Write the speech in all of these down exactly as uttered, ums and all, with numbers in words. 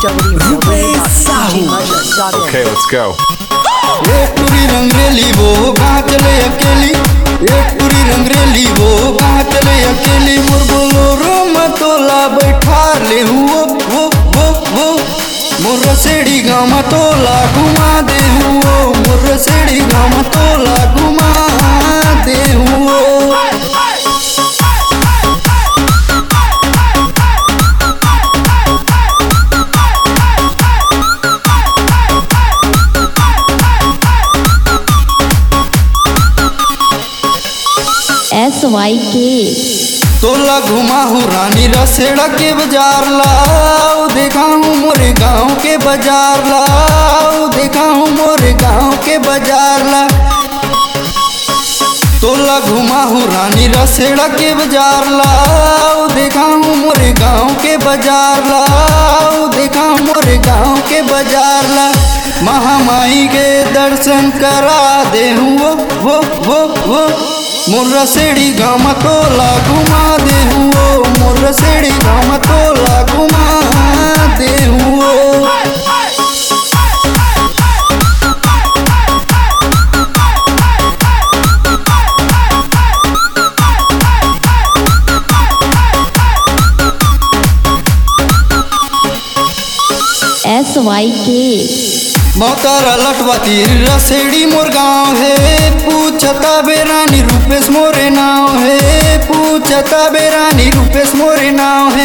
Okay, let's go. एक पूरी रंगरेली वो कहाँ चले अकेली, एक पूरी रंगरेली वो कहाँ चले अकेली। मोर बोलोरो मतोला बैठा ले हुओ वो वो वो मोर रसेड़ी गाँव मतोला घुमा दे हुओ, मोर रसेड़ी गाँव मतोला घुमा दे हुओ। एस वाई के तोला घुमाहू रानी रसेड़ा के बाजार लाओ, दिखाऊं मोरे गाँव के बाजार लाओ, दिखाऊं मोरे गाँव के बाजार ला। तोला घुमाहू रानी रसेड़ा के बाजार लाओ, दिखाऊं मोरे गाँव के बाजार लाओ, दिखाऊं मोरे गाँव के बाजार ला। महामाई के दर्शन करा दे हुओ वो वो वो मोर रसेड़ी गाँव मतोला घुमा दे हुओ, मोर रसेड़ी गाँव मतोला घुमा दे हुओ। एस वाई के मोतारा लटवाती रसेड़ी मोर गाँव है, पूछता बेरानी रूपेश मोरे नाव है, पूछता बेरानी रूपेश मोरे नाव है।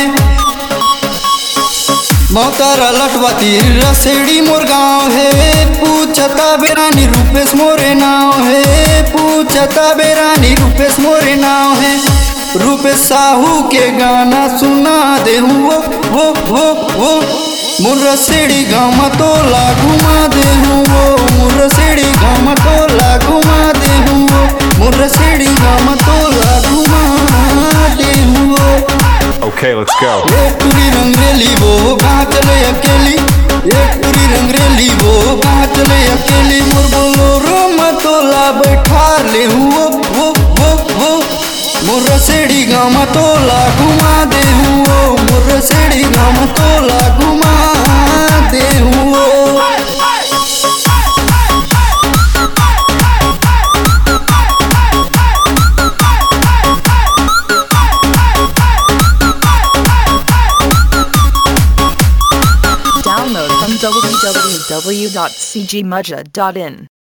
मोतारा लटवाती रसेड़ी मोर गाँव है, पूछता बेरानी रूपेश मोरे नाव है, पूछता बेरानी रूपेश मोरे नाव है। रूपेश साहू के गाना सुना दे हुओ वो वो वो मोर रसेड़ी गाँव मतोला घुमा दे हुओ, मोर रसेड़ी गाँव मतोला घुमा दे हुओ, मोर रसेड़ी गाँव मतोला घुमा दे हुओ। Okay, let's go. एक पूरी रंगरेली वो कहाँ चले अकेली, एक पूरी रंगरेली वो कहाँ चले अकेली। मोर बोलोरो मतोला बैठा ले हुओ वो वो वो मोर रसेड़ी गाँव मतोला घुमा दे हुओ, मोर रसेड़ी गाँव मतोला घुमा दे हुओ। Download from w w w dot c g mudja dot in.